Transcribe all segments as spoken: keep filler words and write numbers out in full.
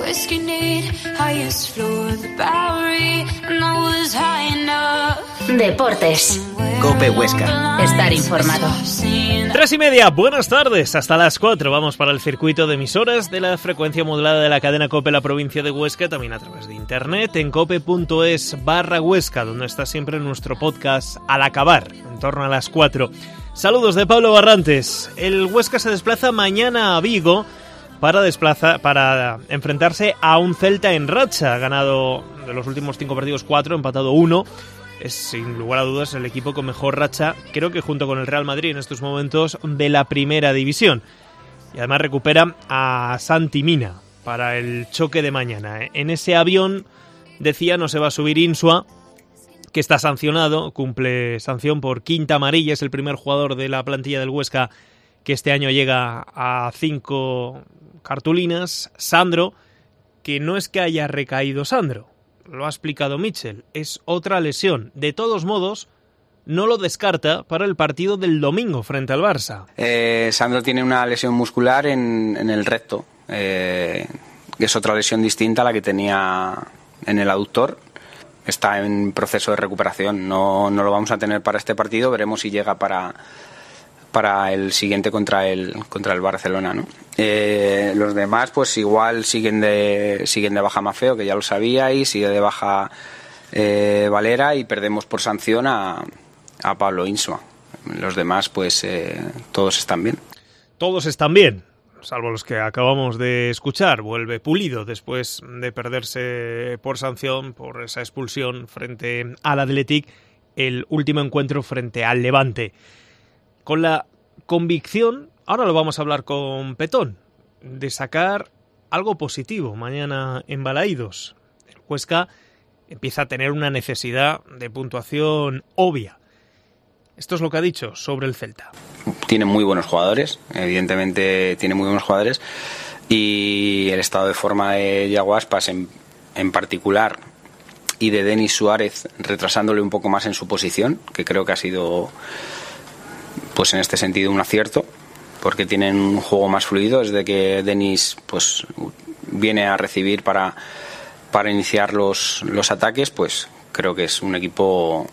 whiskey neat, highest floor of the Bowery, and I was high enough. Deportes. COPE Huesca. Estar informado. Tres y media, buenas tardes, hasta las cuatro. Vamos para el circuito de emisoras de la frecuencia modulada de la cadena COPE, la provincia de Huesca, también a través de internet en cope.es barra Huesca, donde está siempre nuestro podcast al acabar, en torno a las cuatro. Saludos de Pablo Barrantes. El Huesca se desplaza mañana a Vigo para, desplaza, para enfrentarse a un Celta en racha. Ha ganado de los últimos cinco partidos cuatro, empatado uno. Es sin lugar a dudas el equipo con mejor racha, creo que junto con el Real Madrid en estos momentos, de la primera división. Y además recupera a Santi Mina para el choque de mañana. En ese avión, decía, no se va a subir Insua, que está sancionado, cumple sanción por quinta amarilla, es el primer jugador de la plantilla del Huesca que este año llega a cinco cartulinas. Sandro, que no es que haya recaído Sandro, lo ha explicado Mitchell, es otra lesión. De todos modos, no lo descarta para el partido del domingo frente al Barça. Eh, Sandro tiene una lesión muscular en, en el recto, eh, que es otra lesión distinta a la que tenía en el aductor. Está en proceso de recuperación, no, no lo vamos a tener para este partido, veremos si llega para, para el siguiente contra el, contra el Barcelona, ¿no? Eh, los demás pues igual siguen de siguen de baja Mafeo, que ya lo sabíais, sigue de baja eh, Valera, y perdemos por sanción a, a Pablo Insua. Los demás pues eh, todos están bien. Todos están bien, salvo los que acabamos de escuchar. Vuelve Pulido después de perderse por sanción, por esa expulsión frente al Athletic, el último encuentro frente al Levante. Con la convicción, ahora lo vamos a hablar con Petón, de sacar algo positivo mañana en Balaídos. El Huesca empieza a tener una necesidad de puntuación obvia. Esto es lo que ha dicho sobre el Celta. Tiene muy buenos jugadores, evidentemente tiene muy buenos jugadores, y el estado de forma de Yago Aspas en, en particular, y de Denis Suárez retrasándole un poco más en su posición, que creo que ha sido, pues en este sentido, un acierto, porque tienen un juego más fluido desde que Denis pues viene a recibir para, para iniciar los, los ataques. Pues creo que es un equipo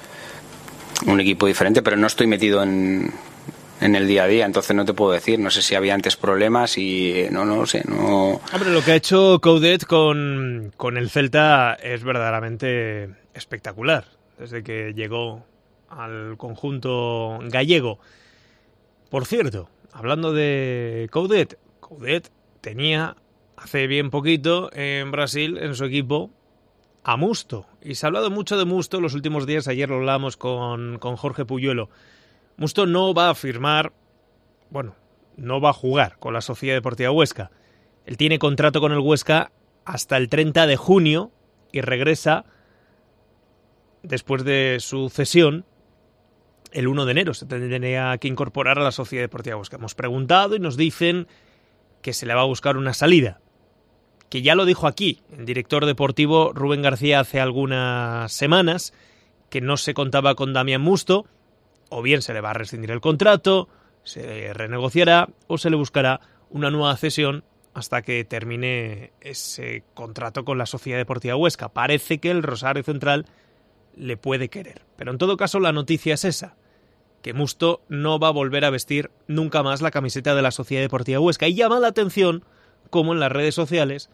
un equipo diferente, pero no estoy metido en, en el día a día, entonces no te puedo decir, no sé si había antes problemas y no, no lo sé, no... Hombre, lo que ha hecho Coudet con, con el Celta es verdaderamente espectacular, desde que llegó al conjunto gallego. Por cierto, hablando de Coudet, Coudet tenía hace bien poquito en Brasil, en su equipo, a Musto. Y se ha hablado mucho de Musto en los últimos días. Ayer lo hablamos con, con Jorge Puyuelo. Musto no va a firmar, bueno, no va a jugar con la Sociedad Deportiva Huesca. Él tiene contrato con el Huesca hasta el treinta de junio y regresa después de su cesión el uno de enero. Se tendría que incorporar a la Sociedad Deportiva Huesca. Hemos preguntado y nos dicen que se le va a buscar una salida. Que ya lo dijo aquí el director deportivo Rubén García hace algunas semanas, que no se contaba con Damián Musto. O bien se le va a rescindir el contrato, se renegociará o se le buscará una nueva cesión hasta que termine ese contrato con la Sociedad Deportiva Huesca. Parece que el Rosario Central le puede querer. Pero en todo caso la noticia es esa, que Musto no va a volver a vestir nunca más la camiseta de la Sociedad Deportiva Huesca. Y llama la atención cómo en las redes sociales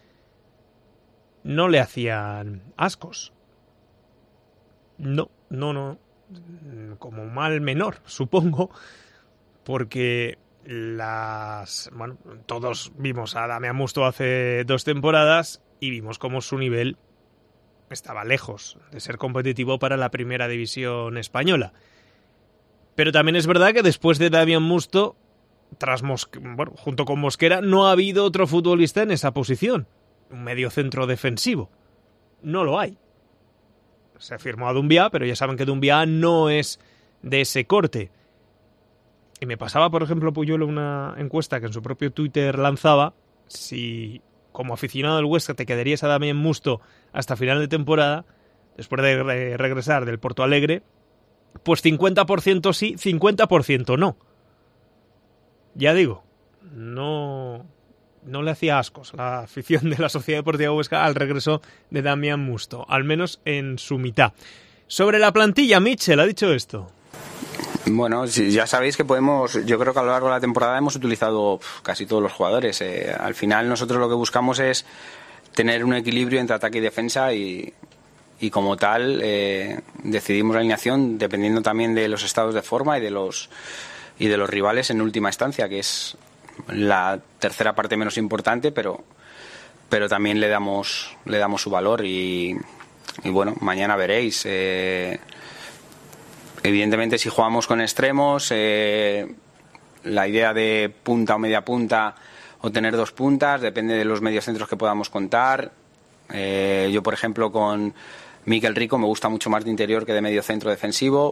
no le hacían ascos. No, no, no. Como mal menor, supongo, porque las bueno, todos vimos a Damián Musto hace dos temporadas y vimos cómo su nivel estaba lejos de ser competitivo para la primera división española. Pero también es verdad que después de Damián Musto, tras Mosque, bueno, junto con Mosquera, no ha habido otro futbolista en esa posición, un mediocentro defensivo. No lo hay. Se ha firmado a Doumbia, pero ya saben que Doumbia no es de ese corte. Y me pasaba, por ejemplo, Puyuelo una encuesta que en su propio Twitter lanzaba, si como aficionado del Huesca te quedarías a Damián Musto hasta final de temporada, después de re- regresar del Porto Alegre, pues cincuenta por ciento sí, cincuenta por ciento no. Ya digo, no, no le hacía ascos la afición de la Sociedad Deportiva Huesca al regreso de Damián Musto, al menos en su mitad. Sobre la plantilla, Mitchell ha dicho esto. Bueno, ya sabéis que podemos, yo creo que a lo largo de la temporada hemos utilizado casi todos los jugadores. Eh, al final nosotros lo que buscamos es tener un equilibrio entre ataque y defensa y, y como tal eh, decidimos la alineación dependiendo también de los estados de forma y de los y de los rivales en última instancia, que es la tercera parte menos importante, pero pero también le damos le damos su valor y, y bueno, mañana veréis. Eh, evidentemente si jugamos con extremos, eh, la idea de punta o media punta o tener dos puntas depende de los mediocentros que podamos contar. Eh, yo por ejemplo con Mikel Rico me gusta mucho más de interior que de mediocentro defensivo.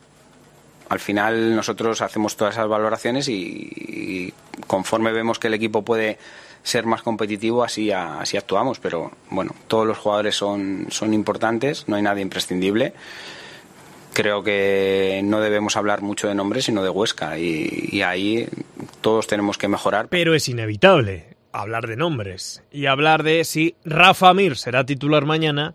Al final nosotros hacemos todas esas valoraciones y, y conforme vemos que el equipo puede ser más competitivo, así, a, así actuamos. Pero bueno, todos los jugadores son, son importantes, no hay nadie imprescindible. Creo que no debemos hablar mucho de nombres, sino de Huesca. Y, y ahí todos tenemos que mejorar. Pero es inevitable hablar de nombres y hablar de si Rafa Mir será titular mañana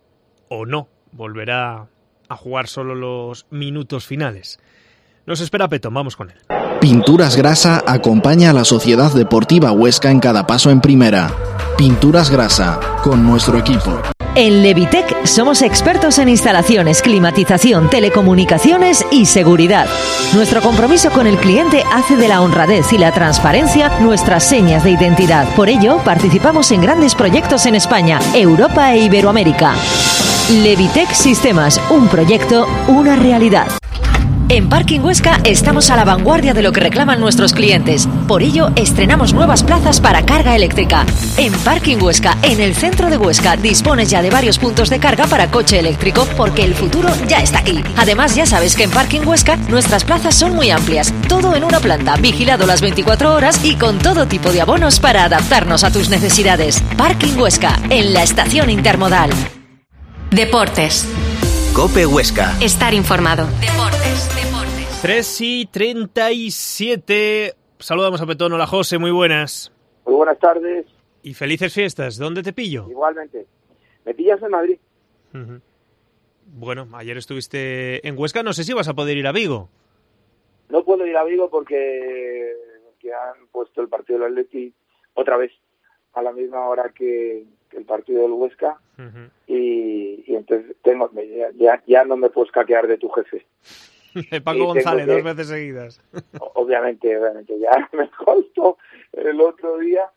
o no. Volverá a jugar solo los minutos finales. Nos espera Petón, vamos con él. Pinturas Grasa acompaña a la Sociedad Deportiva Huesca en cada paso en primera. Pinturas Grasa, con nuestro equipo. En Levitec somos expertos en instalaciones, climatización, telecomunicaciones y seguridad. Nuestro compromiso con el cliente hace de la honradez y la transparencia nuestras señas de identidad. Por ello, participamos en grandes proyectos en España, Europa e Iberoamérica. Levitec Sistemas, un proyecto, una realidad. En Parking Huesca estamos a la vanguardia de lo que reclaman nuestros clientes. Por ello, estrenamos nuevas plazas para carga eléctrica. En Parking Huesca, en el centro de Huesca, dispones ya de varios puntos de carga para coche eléctrico, porque el futuro ya está aquí. Además, ya sabes que en Parking Huesca nuestras plazas son muy amplias. Todo en una planta, vigilado las veinticuatro horas y con todo tipo de abonos para adaptarnos a tus necesidades. Parking Huesca, en la estación intermodal. Deportes. COPE Huesca. Estar informado. Deportes, deportes. tres y treinta y siete. Saludamos a Petón. Hola, José, muy buenas. Muy buenas tardes. Y felices fiestas. ¿Dónde te pillo? Igualmente. ¿Me pillas en Madrid? Uh-huh. Bueno, ayer estuviste en Huesca. No sé si vas a poder ir a Vigo. No puedo ir a Vigo porque, porque han puesto el partido del Atleti otra vez a la misma hora que, que el partido del Huesca. Uh-huh. y, y entonces tengo ya, ya, ya no me puedo escaquear de tu jefe. De Paco González, que, dos veces seguidas. Obviamente, obviamente. Ya me costó el otro día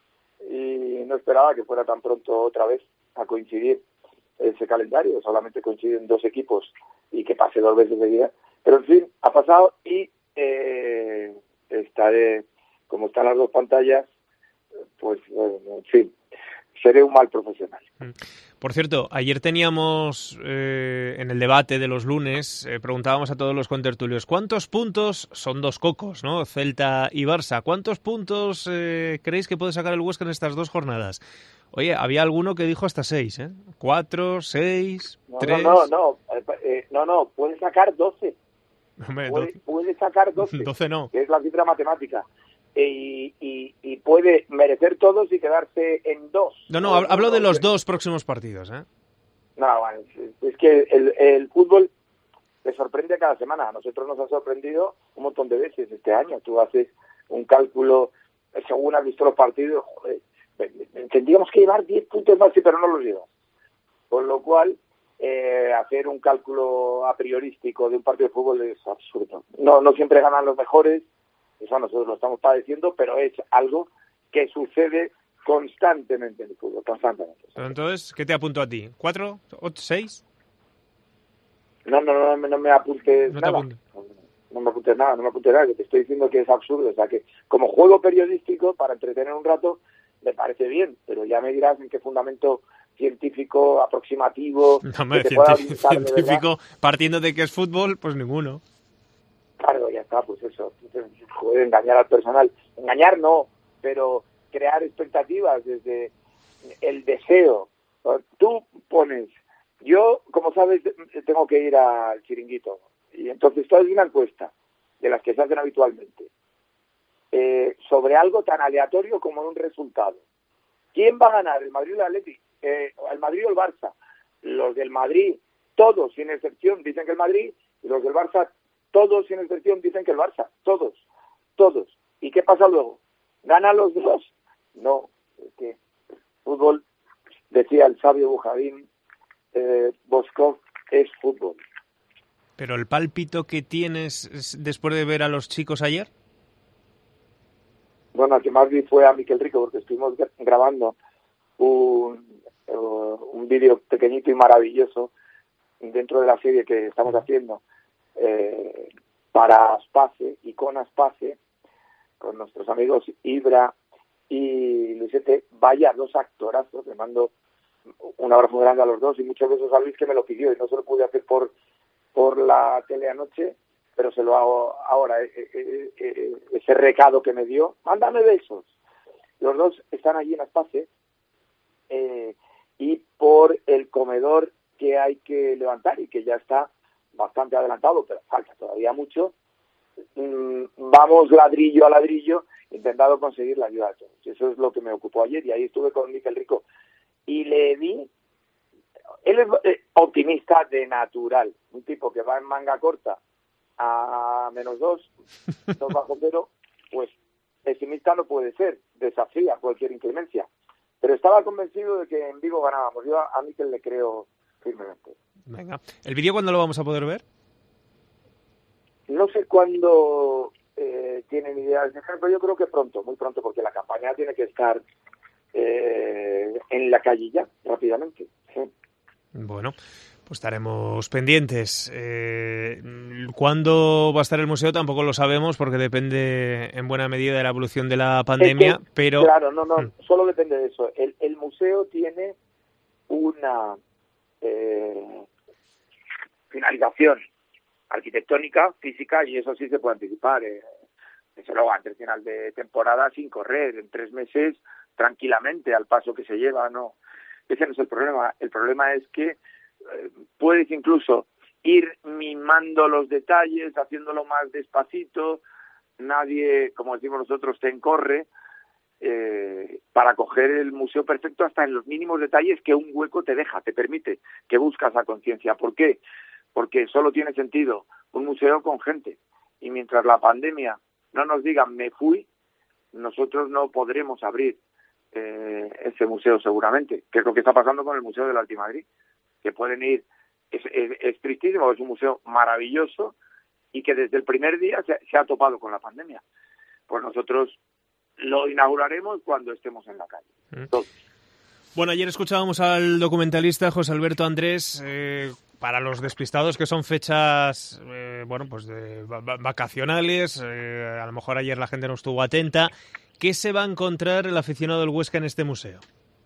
y no esperaba que fuera tan pronto otra vez a coincidir ese calendario. Solamente coinciden dos equipos y que pase dos veces seguidas. Pero en fin, ha pasado y eh, estaré, como están las dos pantallas, pues eh, en fin, seré un mal profesional. Por cierto, ayer teníamos eh, en el debate de los lunes, eh, preguntábamos a todos los contertulios, ¿cuántos puntos, son dos cocos, ¿no? Celta y Barça, ¿cuántos puntos eh, creéis que puede sacar el Huesca en estas dos jornadas? Oye, había alguno que dijo hasta seis, ¿eh? ¿Cuatro, seis, no, tres? No, no, no, eh, no, no, puede sacar doce. Hombre, puede, doce. puede sacar doce. doce no. Que es la cifra matemática. Y, y, y puede merecer todos y quedarse en dos. No, no, no hablo de los dos próximos partidos, ¿eh? No, bueno, es, es que el, el fútbol te sorprende cada semana. A nosotros nos ha sorprendido un montón de veces este año. Tú haces un cálculo, según has visto los partidos, joder, tendríamos que llevar diez puntos más, sí, pero no los llevas. Con lo cual, eh, hacer un cálculo a priorístico de un partido de fútbol es absurdo. No, no siempre ganan los mejores. Eso nosotros lo estamos padeciendo, pero es algo que sucede constantemente en el fútbol, constantemente. Entonces, ¿qué te apunto a ti? ¿Cuatro? ¿Ocho? ¿Seis? No, no, no, no, no me apuntes no nada. Te no, no me apuntes nada, no me apuntes nada, que te estoy diciendo que es absurdo. O sea, que como juego periodístico, para entretener un rato, me parece bien, pero ya me dirás en qué fundamento científico, aproximativo... No, hombre, que te científico, científico partiendo de que es fútbol, pues ninguno. Claro, ya está, pues eso. Joder, engañar al personal. Engañar no, pero crear expectativas desde el deseo. Tú pones, yo, como sabes, tengo que ir al Chiringuito. Y entonces tú haces una encuesta de las que se hacen habitualmente. eh, sobre algo tan aleatorio como un resultado. ¿Quién va a ganar, el Madrid o el Atleti? Eh, ¿El Madrid o el Barça? Los del Madrid, todos sin excepción, dicen que el Madrid, y los del Barça, todos sin excepción, dicen que el Barça. Todos, todos. ¿Y qué pasa luego? ¿Ganan los dos? No, es que fútbol, decía el sabio Bujadín, eh, Boskov, es fútbol. ¿Pero el pálpito que tienes después de ver a los chicos ayer? Bueno, al que más vi fue a Miquel Rico, porque estuvimos grabando un, uh, un vídeo pequeñito y maravilloso dentro de la serie que estamos haciendo eh, para Aspace y con Aspace, con nuestros amigos Ibra y Luisete. Vaya dos actorazos, le mando un abrazo muy grande a los dos y muchos besos a Luis, que me lo pidió y no se lo pude hacer por por la tele anoche, pero se lo hago ahora, eh, eh, eh, ese recado que me dio, mándame besos. Los dos están allí en Aspace eh, y por el comedor que hay que levantar y que ya está bastante adelantado, pero falta todavía mucho, mm, vamos ladrillo a ladrillo intentando conseguir la ayuda de todos. Eso es lo que me ocupó ayer y ahí estuve con Miquel Rico y le di. Él es eh, optimista de natural, un tipo que va en manga corta a menos dos, dos bajo cero, pues pesimista no puede ser, desafía cualquier inclemencia. Pero estaba convencido de que en Vigo ganábamos. Yo a, a Miquel le creo firmemente. Venga, ¿el vídeo cuándo lo vamos a poder ver? No sé cuándo eh, tienen ideas de dejar, pero yo creo que pronto, muy pronto, porque la campaña tiene que estar eh, en la calle ya, rápidamente. Sí. Bueno, pues estaremos pendientes. Eh, ¿Cuándo va a estar el museo? Tampoco lo sabemos porque depende en buena medida de la evolución de la pandemia, es que, pero... Claro, no, no, solo depende de eso. El, el museo tiene una eh, finalización arquitectónica, física, y eso sí se puede anticipar. Eh, se lo antes del final de temporada sin correr, en tres meses tranquilamente, al paso que se lleva, no. Ese no es el problema. El problema es que eh, puedes incluso ir mimando los detalles, haciéndolo más despacito. Nadie, como decimos nosotros, te encorre eh, para coger el museo perfecto hasta en los mínimos detalles que un hueco te deja, te permite, que buscas a conciencia. ¿Por qué? Porque solo tiene sentido un museo con gente. Y mientras la pandemia no nos diga me fui, nosotros no podremos abrir Eh, ese museo seguramente, que es lo que está pasando con el Museo del Altimadrid, que pueden ir, es, es, es tristísimo, es un museo maravilloso y que desde el primer día se, se ha topado con la pandemia. Pues nosotros lo inauguraremos cuando estemos en la calle. Mm. Todos. Bueno, ayer escuchábamos al documentalista José Alberto Andrés. Eh, para los despistados, que son fechas eh, bueno, pues de vacacionales, eh, a lo mejor ayer la gente no estuvo atenta. ¿Qué se va a encontrar el aficionado del Huesca en este museo?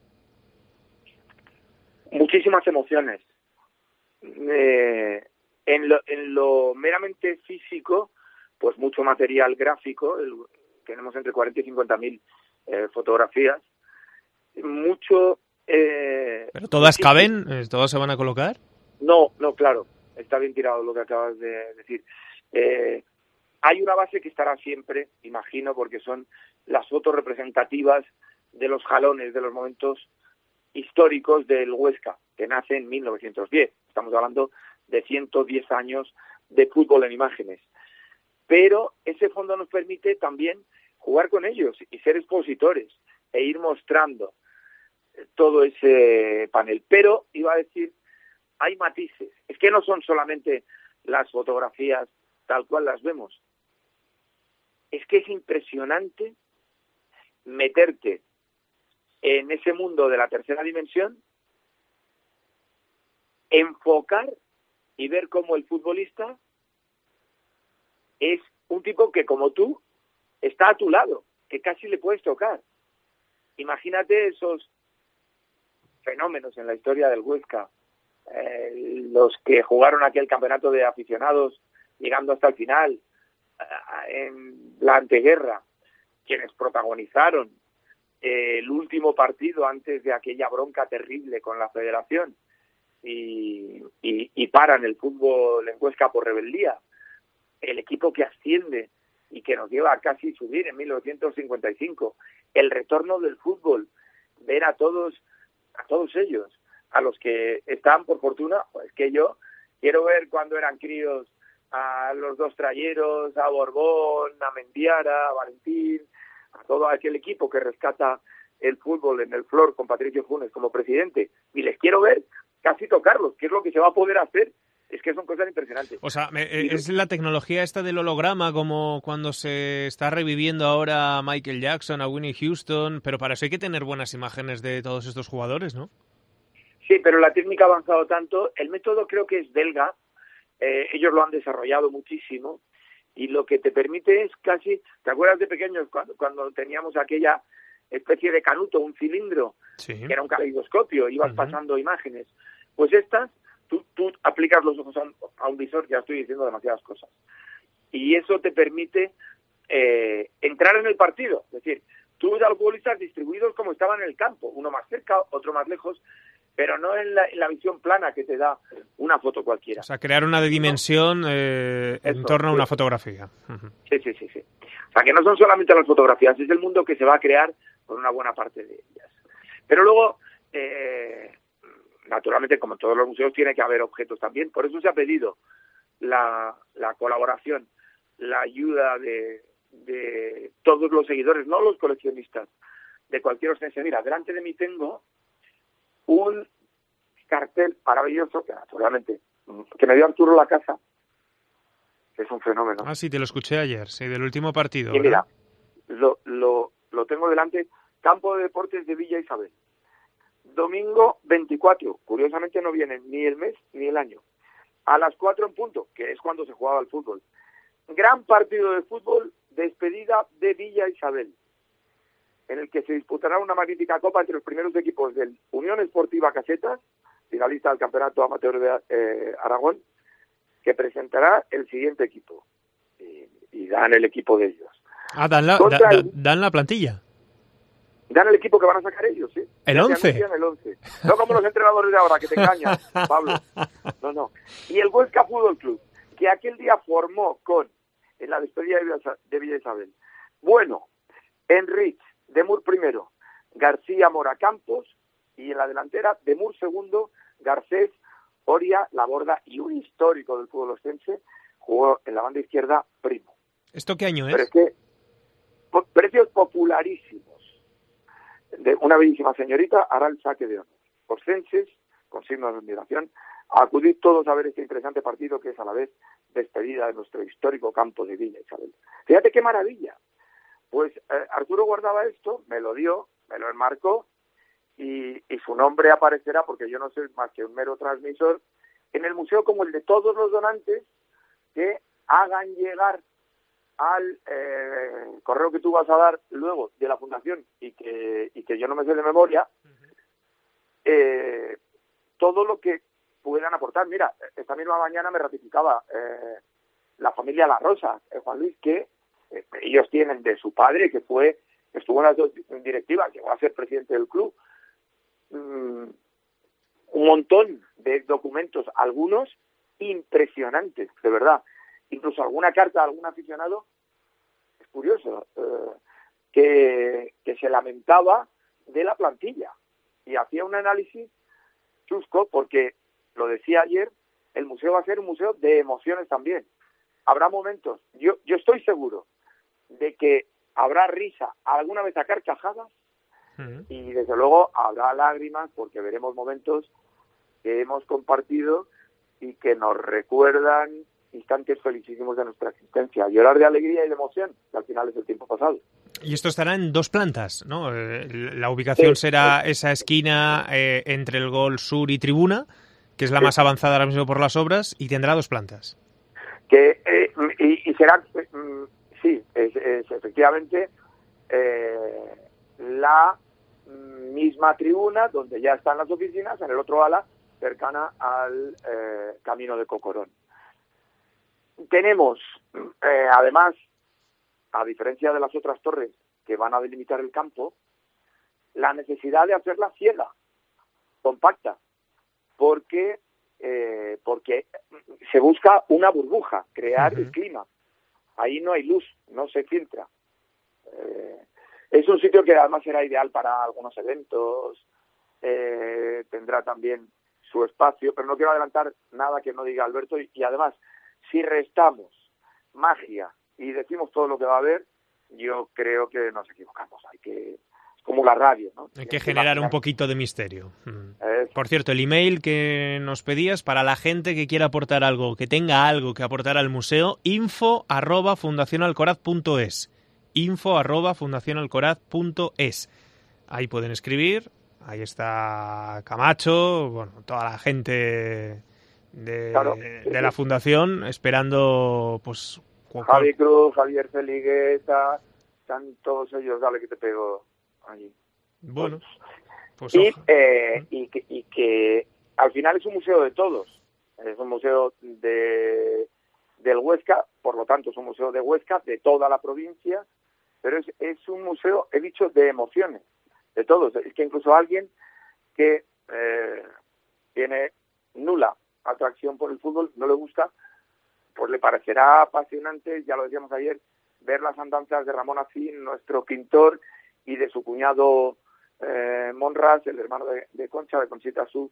Muchísimas emociones. Eh, en, lo, en lo meramente físico, pues mucho material gráfico. El, tenemos entre cuarenta y cincuenta mil eh, fotografías. Mucho... Eh, ¿Pero todas caben? ¿Todas se van a colocar? No, no, claro. Está bien tirado lo que acabas de decir. Eh, hay una base que estará siempre, imagino, porque son las fotos representativas de los jalones, de los momentos históricos del Huesca, que nace en mil novecientos diez. Estamos hablando de ciento diez años de fútbol en imágenes. Pero ese fondo nos permite también jugar con ellos y ser expositores e ir mostrando todo ese panel. Pero, iba a decir, hay matices. Es que no son solamente las fotografías tal cual las vemos. Es que es impresionante meterte en ese mundo de la tercera dimensión, enfocar y ver cómo el futbolista es un tipo que, como tú, está a tu lado, que casi le puedes tocar. Imagínate esos fenómenos en la historia del Huesca, eh, los que jugaron aquel campeonato de aficionados llegando hasta el final, eh, en la anteguerra, quienes protagonizaron eh, el último partido antes de aquella bronca terrible con la Federación y, y, y paran el fútbol en Huesca por rebeldía, el equipo que asciende y que nos lleva a casi subir en mil novecientos cincuenta y cinco. El retorno del fútbol, ver a todos, a todos ellos, a los que están por fortuna, pues que yo quiero ver cuando eran críos a los dos trayeros, a Borbón, a Mendiara, a Valentín, a todo aquel equipo que rescata el fútbol en el Flor con Patricio Funes como presidente, y les quiero ver casi tocarlos, que es lo que se va a poder hacer. Es que son cosas impresionantes. O sea, es la tecnología esta del holograma, como cuando se está reviviendo ahora a Michael Jackson, a Whitney Houston, pero para eso hay que tener buenas imágenes de todos estos jugadores, ¿no? Sí, pero la técnica ha avanzado tanto. El método creo que es belga. Eh, ellos lo han desarrollado muchísimo y lo que te permite es casi... ¿Te acuerdas de pequeños cuando, cuando teníamos aquella especie de canuto, un cilindro, sí, que era un caleidoscopio, ibas uh-huh. pasando imágenes? Pues estas, tú, tú aplicas los ojos a un, a un visor, ya estoy diciendo demasiadas cosas, y eso te permite eh, entrar en el partido. Es decir, tú ves a los futbolistas distribuidos como estaban en el campo, uno más cerca, otro más lejos, pero no en la, en la visión plana que te da una foto cualquiera. O sea, crear una dimensión eh, en torno a una fotografía. Uh-huh. Sí, sí, sí, sí. O sea, que no son solamente las fotografías, es el mundo que se va a crear por una buena parte de ellas. Pero luego, eh, naturalmente, como en todos los museos, tiene que haber objetos también. Por eso se ha pedido la, la colaboración, la ayuda de, de todos los seguidores, no los coleccionistas, de cualquier ostensión. Mira, delante de mí tengo un cartel maravilloso, que naturalmente, que me dio Arturo Lacasa, que es un fenómeno. Ah, sí, te lo escuché ayer, sí, del último partido. Y mira, lo, lo, lo tengo delante, Campo de Deportes de Villa Isabel. Domingo veinticuatro, curiosamente no viene ni el mes ni el año. A las cuatro en punto, que es cuando se jugaba el fútbol. Gran partido de fútbol, despedida de Villa Isabel, en el que se disputará una magnífica copa entre los primeros equipos del Unión Esportiva Casetas, finalista del Campeonato Amateur de eh, Aragón, que presentará el siguiente equipo. Y, y dan el equipo de ellos. Ah, dan la, da, da, dan la plantilla. Dan el equipo que van a sacar ellos, ¿sí? ¿El once? El once. No como los entrenadores de ahora, que te engañan, Pablo. No, no. Y el Huesca Fútbol Club, que aquel día formó con, en la despedida de Villa Isabel, bueno, Enrich, Demur primero, García Mora Campos, y en la delantera, Demur segundo, Garcés, Oria, Laborda, y un histórico del fútbol ostense, jugó en la banda izquierda, Primo. ¿Esto qué año es? Pero es que, po- precios popularísimos. De una bellísima señorita hará el saque de honor. Ostenses, con signos de admiración, acudid todos a ver este interesante partido que es a la vez despedida de nuestro histórico campo de Villa Isabel. Fíjate qué maravilla. Pues eh, Arturo guardaba esto, me lo dio, me lo enmarcó, y, y su nombre aparecerá, porque yo no soy más que un mero transmisor, en el museo como el de todos los donantes que hagan llegar al eh, correo que tú vas a dar luego de la fundación y que, y que yo no me sé de memoria, eh, todo lo que puedan aportar. Mira, esta misma mañana me ratificaba eh, la familia La Rosa, eh, Juan Luis, que eh, ellos tienen de su padre, que fue estuvo en las dos directivas, llegó a ser presidente del club, mm, un montón de documentos, algunos impresionantes, de verdad. Incluso alguna carta de algún aficionado, es curioso, eh, que, que se lamentaba de la plantilla y hacía un análisis chusco, porque, lo decía ayer, el museo va a ser un museo de emociones también. Habrá momentos, yo, yo estoy seguro de que habrá risa, alguna vez a carcajadas, uh-huh. y desde luego habrá lágrimas, porque veremos momentos que hemos compartido y que nos recuerdan instantes felicísimos de nuestra existencia. Llorar de alegría y de emoción, que al final es el tiempo pasado. Y esto estará en dos plantas, ¿no? Eh, la ubicación sí, será sí. esa esquina eh, entre el Gol Sur y Tribuna, que es la sí. más avanzada ahora mismo por las obras, y tendrá dos plantas. Que eh, y, y será, sí, es, es efectivamente eh, la misma tribuna donde ya están las oficinas, en el otro ala, cercana al eh, Camino de Cocorón. Tenemos, eh, además, a diferencia de las otras torres que van a delimitar el campo, la necesidad de hacerla ciega, compacta, porque eh, porque se busca una burbuja, crear uh-huh. el clima. ahí no hay luz, no se filtra. Eh, es un sitio que además será ideal para algunos eventos, eh, tendrá también su espacio, pero no quiero adelantar nada que no diga Alberto, y, y además, si restamos magia y decimos todo lo que va a haber, yo creo que nos equivocamos. Hay que, es como la radio, ¿no? Hay que generar un poquito de misterio. Eh, Por cierto, el email que nos pedías para la gente que quiera aportar algo, que tenga algo que aportar al museo, info arroba fundacionalcoraz punto es. info arroba fundacionalcoraz punto es. Ahí pueden escribir. Ahí está Camacho, bueno, toda la gente de, claro, de la fundación esperando, pues... Javi Cruz, Javier Feligueta, están todos ellos, dale que te pego allí. Bueno, pues... Y, eh, y, que, y que al final es un museo de todos, es un museo de del Huesca, por lo tanto es un museo de Huesca, de toda la provincia, pero es, es un museo, he dicho, de emociones. De todos, es que incluso alguien que eh, tiene nula atracción por el fútbol, no le gusta, pues le parecerá apasionante, ya lo decíamos ayer, ver las andanzas de Ramón Acín, nuestro pintor, y de su cuñado eh, Monras, el hermano de, de Concha, de Conchita, su,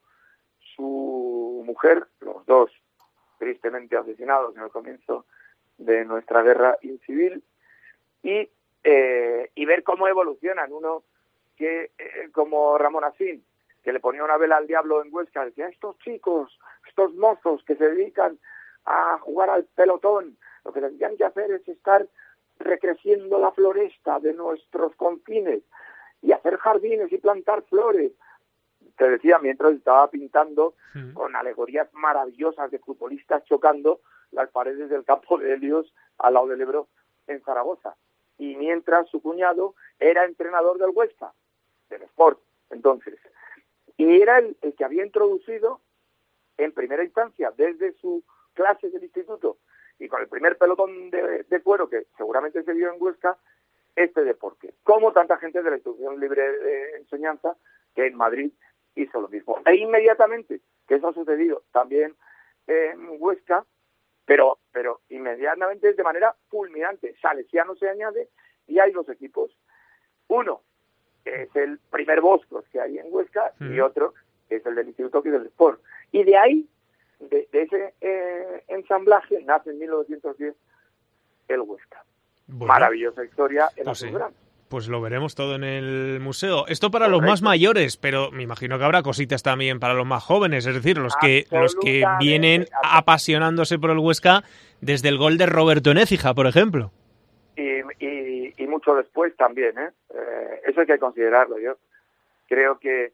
su mujer, los dos tristemente asesinados en el comienzo de nuestra guerra incivil, y, eh, y ver cómo evolucionan. Uno que eh, como Ramón Acín, que le ponía una vela al diablo en Huesca, decía, estos chicos, estos mozos que se dedican a jugar al pelotón, lo que tendrían que hacer es estar recreciendo la floresta de nuestros confines y hacer jardines y plantar flores. Te decía, mientras estaba pintando sí. con alegorías maravillosas de futbolistas chocando las paredes del campo de Helios al lado del Ebro en Zaragoza. Y mientras su cuñado era entrenador del Huesca, del Sport, entonces. Y era el, el que había introducido en primera instancia, desde su clase del instituto, y con el primer pelotón de, de cuero que seguramente se vio en Huesca, este deporte. Como tanta gente de la Institución Libre de Enseñanza, que en Madrid hizo lo mismo. E inmediatamente, que eso ha sucedido también en Huesca, pero, pero inmediatamente de manera fulminante. Salesiano se añade y hay dos equipos. Uno es el primer Boscos que hay en Huesca mm. y otro es el del Instituto que es del Sport. Y de ahí, de, de ese eh, ensamblaje, nace en mil novecientos diez el Huesca. Bueno, maravillosa historia en pues Azulgrana. Sí. Pues lo veremos todo en el museo. Esto para Correcto. Los más mayores, pero me imagino que habrá cositas también para los más jóvenes, es decir, los que los que vienen apasionándose por el Huesca desde el gol de Roberto en Écija, por ejemplo. Y, y, y mucho después también, ¿eh? Eh, eso hay que considerarlo. Yo creo que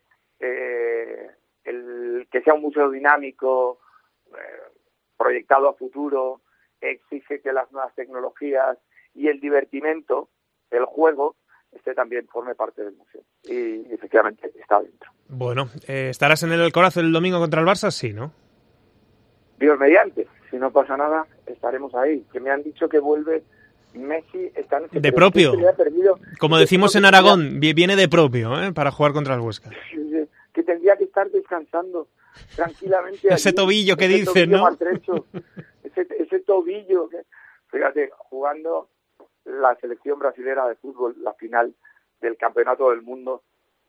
eh, el que sea un museo dinámico, eh, proyectado a futuro, exige que las nuevas tecnologías y el divertimento, el juego, este también forme parte del museo. Y efectivamente está dentro. Bueno, eh, ¿estarás en el Alcoraz el domingo contra el Barça? Sí, ¿no? Dios mediante. Si no pasa nada, estaremos ahí. Que me han dicho que vuelve Messi. Está en ese de propio. Perdido, Como decimos en Aragón, tendría... viene de propio, ¿eh? Para jugar contra el Huesca. Que tendría que estar descansando tranquilamente. Ese allí, tobillo que dicen, ¿no? ese, ese tobillo. Que... Fíjate, jugando la selección brasilera de fútbol, la final del Campeonato del Mundo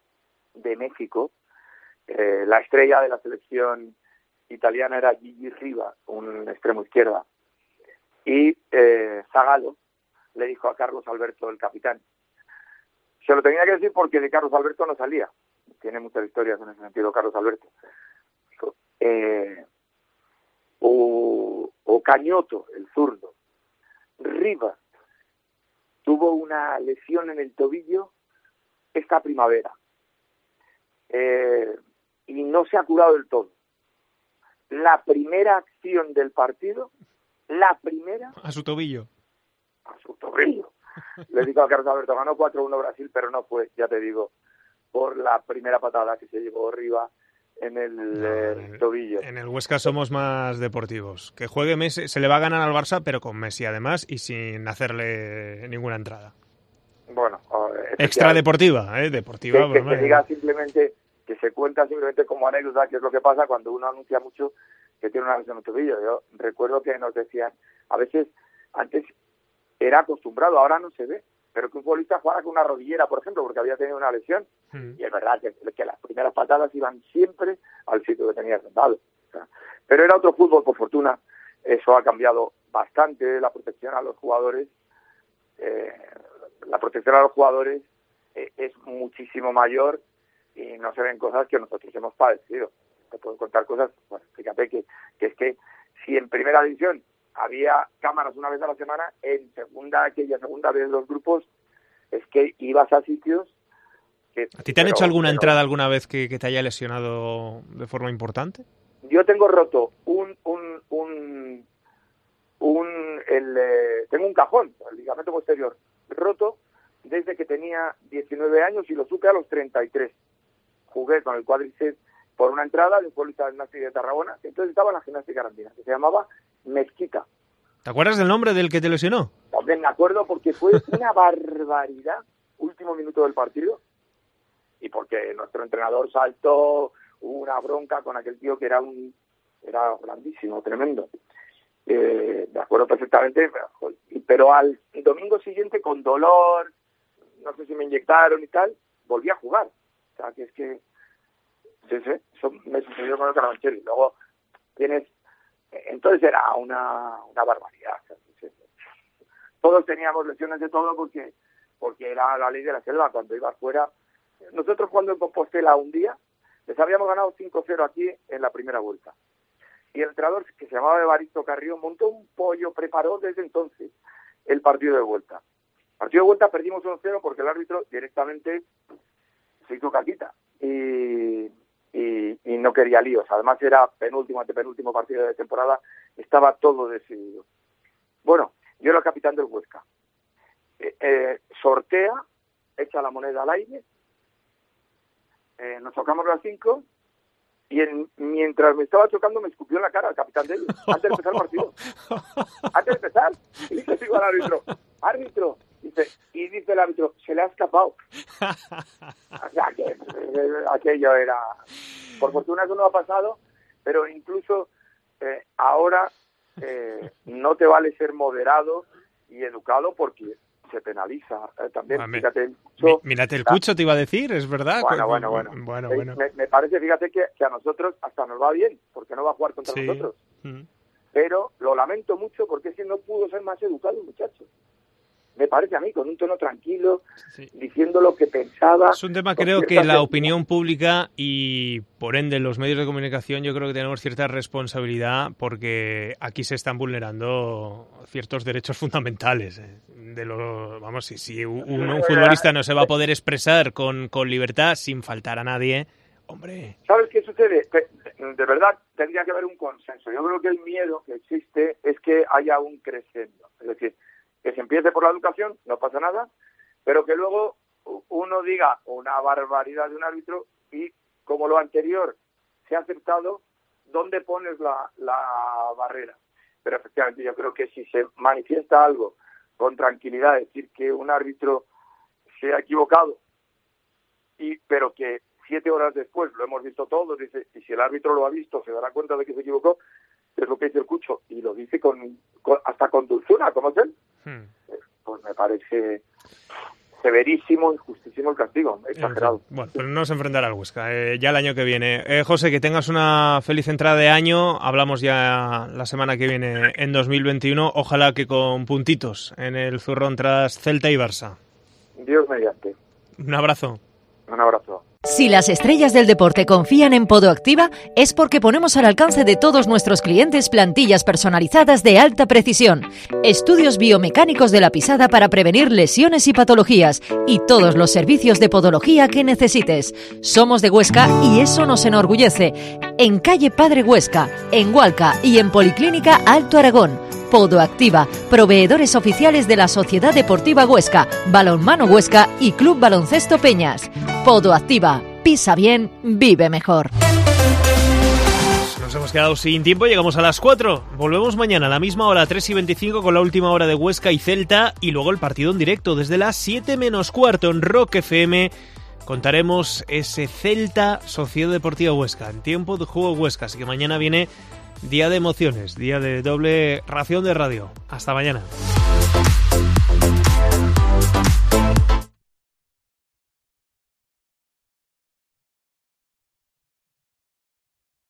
de México, eh, la estrella de la selección italiana era Gigi Riva, un extremo izquierda, y eh, Zagallo le dijo a Carlos Alberto, el capitán, se lo tenía que decir porque de Carlos Alberto no salía, tiene muchas historias en ese sentido Carlos Alberto, dijo, eh, o, o Cañoto, el zurdo, Riva tuvo una lesión en el tobillo esta primavera eh, y no se ha curado del todo. La primera acción del partido, la primera... A su tobillo. A su tobillo. Le digo a Carlos Alberto, ganó cuatro uno Brasil, pero no fue, ya te digo, por la primera patada que se llevó arriba en el, no, eh, en el tobillo. En el Huesca somos más deportivos. Que juegue Messi, se le va a ganar al Barça, pero con Messi además y sin hacerle ninguna entrada. Bueno, extra deportiva, ¿eh? Deportiva. Que, que se diga simplemente, que se cuenta simplemente como anécdota, que es lo que pasa cuando uno anuncia mucho que tiene una lesión en el tobillo. Yo recuerdo que nos decían, a veces, antes era acostumbrado, ahora no se ve, pero que un futbolista jugara con una rodillera, por ejemplo, porque había tenido una lesión, mm. y es verdad que, que las primeras patadas iban siempre al sitio que tenía sentado. O sea, pero era otro fútbol, por fortuna, eso ha cambiado bastante, la protección a los jugadores, eh, la protección a los jugadores eh, es muchísimo mayor y no se ven cosas que nosotros hemos padecido. Te puedo contar cosas, bueno, fíjate que, que es que si en primera división había cámaras una vez a la semana, en segunda, aquella segunda vez los grupos, es que ibas a sitios que... ¿A ti te han pero, hecho alguna pero, entrada alguna vez que, que te haya lesionado de forma importante? Yo tengo roto un... un, un, un el, eh, tengo un cajón, el ligamento posterior, roto desde que tenía diecinueve años y lo supe a los treinta y tres. Jugué con el cuádriceps por una entrada de un futbolista de gimnástica de Tarragona, entonces estaba en la gimnástica arandina, que se llamaba Mezquita. ¿Te acuerdas del nombre del que te lesionó? También me acuerdo porque fue una barbaridad, último minuto del partido, y porque nuestro entrenador saltó, hubo una bronca con aquel tío que era un era grandísimo, tremendo. Eh, me acuerdo perfectamente, pero al domingo siguiente con dolor, no sé si me inyectaron y tal, volví a jugar. O sea, que es que sí, sí, eso me sucedió con el Carabanchel. Luego tienes, entonces era una, una barbaridad. O sea, sí, sí. Todos teníamos lesiones de todo porque porque era la ley de la selva. Cuando ibas fuera, nosotros cuando en Compostela un día les habíamos ganado cinco cero aquí en la primera vuelta. Y el entrenador, que se llamaba Evaristo Carrión, montó un pollo, preparó desde entonces el partido de vuelta. El partido de vuelta perdimos uno cero porque el árbitro directamente se hizo caquita y, y, y no quería líos. Además era penúltimo, antepenúltimo partido de temporada, estaba todo decidido. Bueno, yo era el capitán del Huesca. Eh, eh, sortea, echa la moneda al aire, eh, nos tocamos las cinco... Y en, mientras me estaba chocando me escupió en la cara el capitán de él, antes de empezar el partido. Antes de empezar, y dice digo al árbitro, árbitro, dice, y dice el árbitro, se le ha escapado. O sea, que eh, aquello era... Por fortuna eso no ha pasado, pero incluso eh, ahora eh, no te vale ser moderado y educado porque se penaliza eh, también. Mame. Fíjate el cucho. Mírate el cucho, te iba a decir, es verdad. Bueno, bueno, bueno. bueno, Eh, bueno. Me, me parece, fíjate, que, que a nosotros hasta nos va bien, porque no va a jugar contra Sí. nosotros. Mm. Pero lo lamento mucho porque es que no pudo ser más educado el muchacho. Me parece a mí, con un tono tranquilo, Sí. diciendo lo que pensaba. Es un tema, con creo que cierta la seriedad. opinión pública y por ende los medios de comunicación, yo creo que tenemos cierta responsabilidad porque aquí se están vulnerando ciertos derechos fundamentales. eh, De los, vamos, si, si un, un futbolista no se va a poder expresar con, con libertad sin faltar a nadie, hombre. ¿Sabes qué sucede? Que, de verdad tendría que haber un consenso. Yo creo que el miedo que existe es que haya un crescendo. Es decir, que se empiece por la educación, no pasa nada, pero que luego uno diga una barbaridad de un árbitro y como lo anterior se ha aceptado, ¿dónde pones la, la barrera? Pero efectivamente yo creo que si se manifiesta algo con tranquilidad, decir que un árbitro se ha equivocado, y pero que siete horas después lo hemos visto todos, dice, y si el árbitro lo ha visto, se dará cuenta de que se equivocó, es lo que dice el Cucho, y lo dice con, con hasta con dulzura, como es él, Hmm. pues me parece severísimo y justísimo el castigo, exagerado. Bueno, pues no se enfrentará al Huesca, eh, ya el año que viene. Eh, José, que tengas una feliz entrada de año, hablamos ya la semana que viene en dos mil veintiuno, ojalá que con puntitos en el zurrón tras Celta y Barça. Dios mediante. Un abrazo. Un abrazo. Si las estrellas del deporte confían en Podoactiva, es porque ponemos al alcance de todos nuestros clientes plantillas personalizadas de alta precisión, estudios biomecánicos de la pisada para prevenir lesiones y patologías, y todos los servicios de podología que necesites. Somos de Huesca y eso nos enorgullece. En calle Padre Huesca, en Hualca y en Policlínica Alto Aragón. Podoactiva, proveedores oficiales de la Sociedad Deportiva Huesca, Balonmano Huesca y Club Baloncesto Peñas. Podoactiva, pisa bien, vive mejor. Nos hemos quedado sin tiempo, llegamos a las cuatro. Volvemos mañana a la misma hora, tres y veinticinco, con la última hora de Huesca y Celta, y luego el partido en directo desde las siete menos cuarto en Rock F M. Contaremos ese Celta Sociedad Deportiva Huesca, en tiempo de juego Huesca, así que mañana viene día de emociones, día de doble ración de radio. Hasta mañana.